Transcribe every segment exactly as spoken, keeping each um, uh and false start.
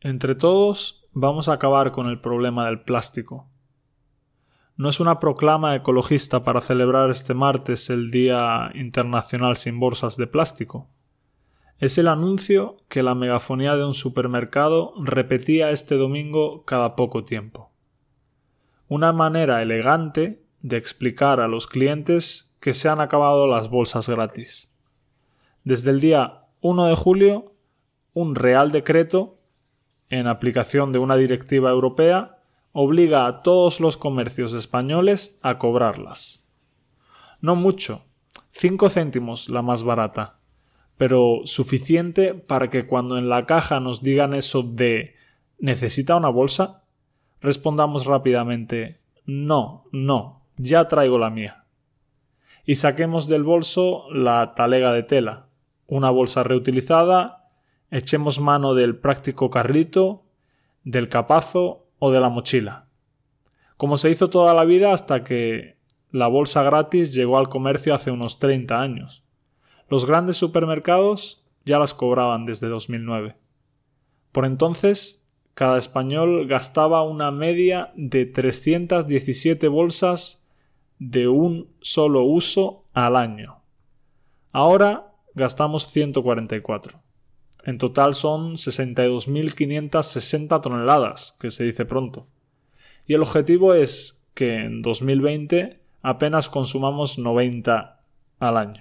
Entre todos vamos a acabar con el problema del plástico. No es una proclama ecologista para celebrar este martes el Día Internacional sin Bolsas de Plástico. Es el anuncio que la megafonía de un supermercado repetía este domingo cada poco tiempo. Una manera elegante de explicar a los clientes que se han acabado las bolsas gratis. Desde el día uno de julio, un Real Decreto, en aplicación de una directiva europea, obliga a todos los comercios españoles a cobrarlas. No mucho, cinco céntimos la más barata, pero suficiente para que cuando en la caja nos digan eso de ¿necesita una bolsa?, respondamos rápidamente no, no, ya traigo la mía. Y saquemos del bolso la talega de tela, una bolsa reutilizada, echemos mano del práctico carrito, del capazo o de la mochila. Como se hizo toda la vida hasta que la bolsa gratis llegó al comercio hace unos treinta años. Los grandes supermercados ya las cobraban desde dos mil nueve. Por entonces, cada español gastaba una media de trescientas diecisiete bolsas de un solo uso al año. Ahora gastamos ciento cuarenta y cuatro. En total son sesenta y dos mil quinientas sesenta toneladas, que se dice pronto. Y el objetivo es que en dos mil veinte apenas consumamos noventa al año.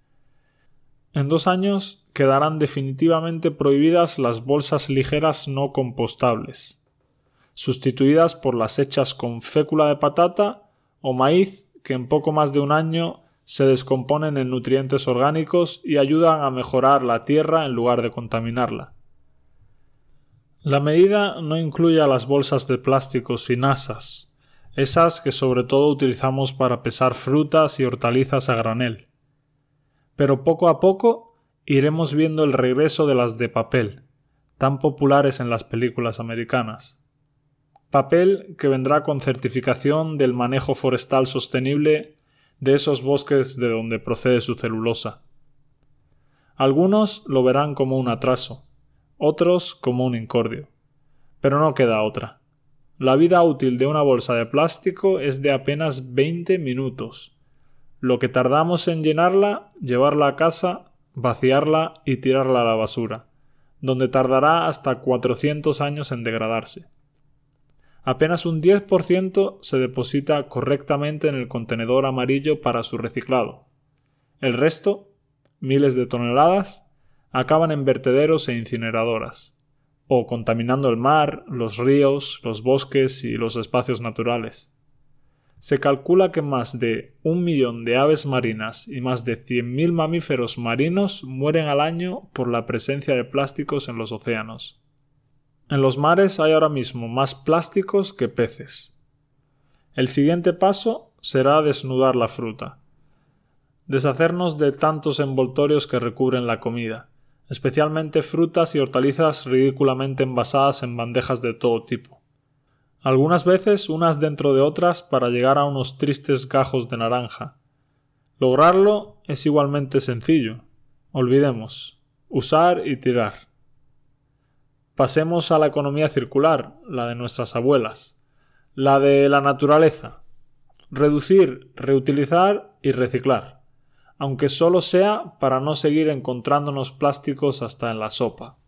En dos años quedarán definitivamente prohibidas las bolsas ligeras no compostables, sustituidas por las hechas con fécula de patata o maíz que en poco más de un año se descomponen en nutrientes orgánicos y ayudan a mejorar la tierra en lugar de contaminarla. La medida no incluye a las bolsas de plástico sin asas, esas que sobre todo utilizamos para pesar frutas y hortalizas a granel. Pero poco a poco iremos viendo el regreso de las de papel, tan populares en las películas americanas. Papel que vendrá con certificación del manejo forestal sostenible de esos bosques de donde procede su celulosa. Algunos lo verán como un atraso, otros como un incordio. Pero no queda otra. La vida útil de una bolsa de plástico es de apenas veinte minutos. Lo que tardamos en llenarla, llevarla a casa, vaciarla y tirarla a la basura, donde tardará hasta cuatrocientos años en degradarse. Apenas un diez por ciento se deposita correctamente en el contenedor amarillo para su reciclado. El resto, miles de toneladas, acaban en vertederos e incineradoras, o contaminando el mar, los ríos, los bosques y los espacios naturales. Se calcula que más de un millón de aves marinas y más de cien mil mamíferos marinos mueren al año por la presencia de plásticos en los océanos. En los mares hay ahora mismo más plásticos que peces. El siguiente paso será desnudar la fruta. Deshacernos de tantos envoltorios que recubren la comida, especialmente frutas y hortalizas ridículamente envasadas en bandejas de todo tipo. Algunas veces unas dentro de otras para llegar a unos tristes gajos de naranja. Lograrlo es igualmente sencillo. Olvidemos. Usar y tirar. Pasemos a la economía circular, la de nuestras abuelas, la de la naturaleza. Reducir, reutilizar y reciclar, aunque solo sea para no seguir encontrándonos plásticos hasta en la sopa.